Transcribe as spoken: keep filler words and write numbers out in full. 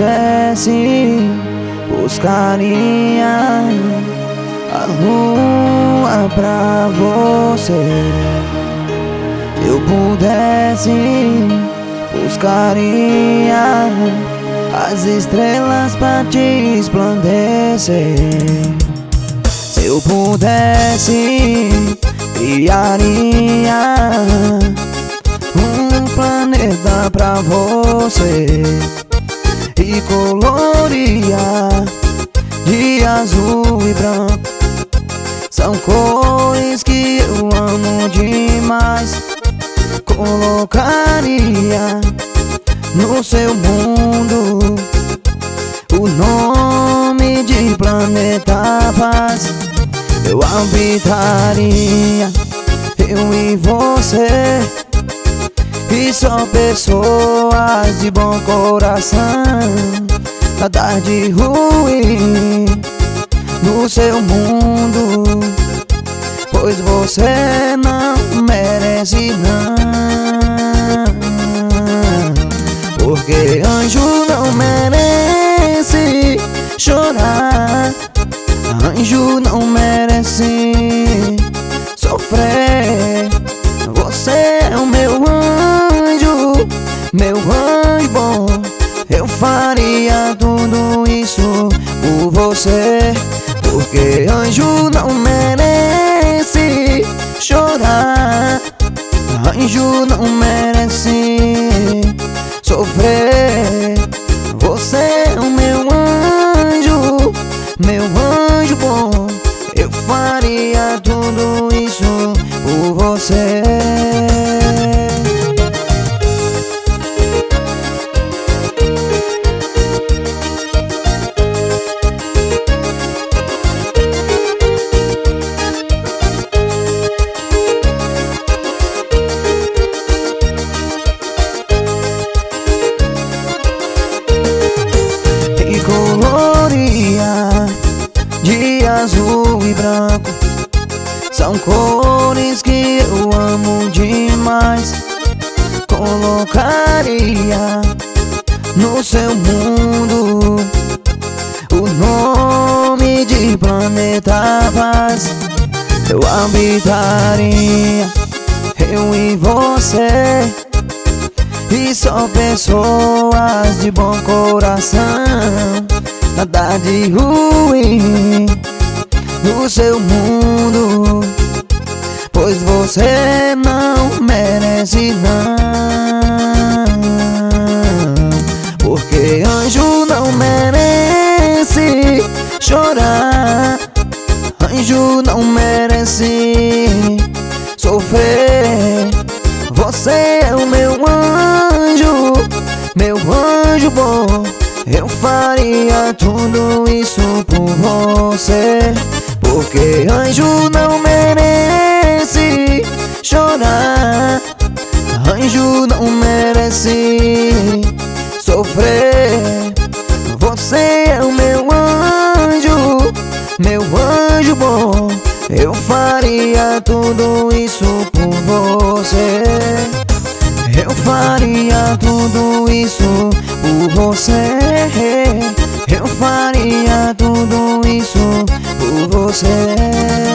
pudesse, buscaria a lua pra você. Se eu pudesse, buscaria as estrelas pra te resplandecer. Se eu pudesse, criaria um planeta pra você e coloria de azul e branco. São cores que eu amo demais. Colocaria no seu mundo o nome de Planeta Paz. Eu habitaria, eu e você, e só pessoas de bom coração. Nada de ruim no seu mundo, pois você não merece não. Porque anjo não merece chorar, anjo não merece sofrer. Você é o meu anjo, meu anjo bom. Eu faria tudo isso por você. Porque anjo não merece chorar, anjo não merece sofrer. Você é o meu anjo, meu anjo bom. Eu faria tudo isso por você. Coloria de azul e branco. São cores que eu amo demais. Colocaria no seu mundo o nome de Planeta Paz. Eu habitaria, eu e você, e só pessoas de bom coração. Nada de ruim no seu mundo, pois você não merece não. Porque anjo não merece chorar, anjo não merece sofrer. Você é o meu anjo, meu anjo bom. Eu faria tudo isso por você. Porque anjo não merece chorar, anjo não merece sofrer. Você é o meu anjo, meu anjo bom. Eu faria tudo isso por você. Eu faria tudo isso por você. Eu faria tudo isso por você.